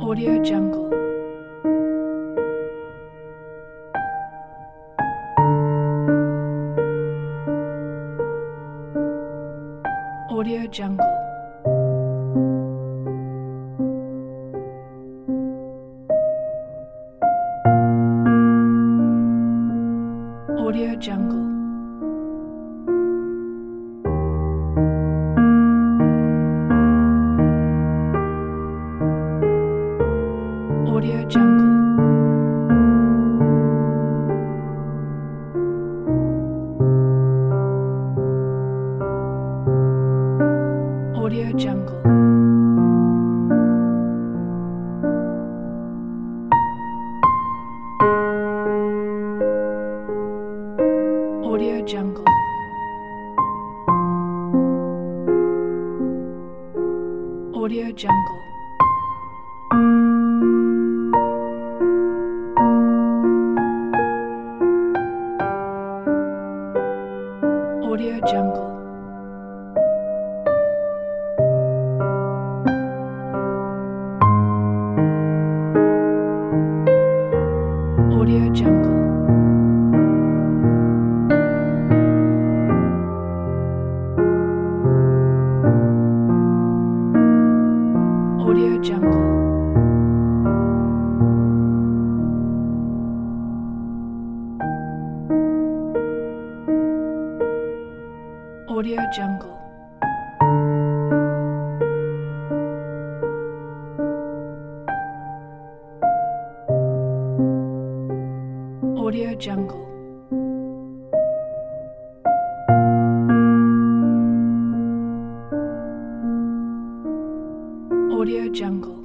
Audio Jungle. Audio Jungle. Audio Jungle. Audio Jungle. Audio Jungle. Audio Jungle. Audio Jungle. Audio Jungle. Audio Jungle. Audio Jungle. Audio Jungle. Audio Jungle. Audio Jungle.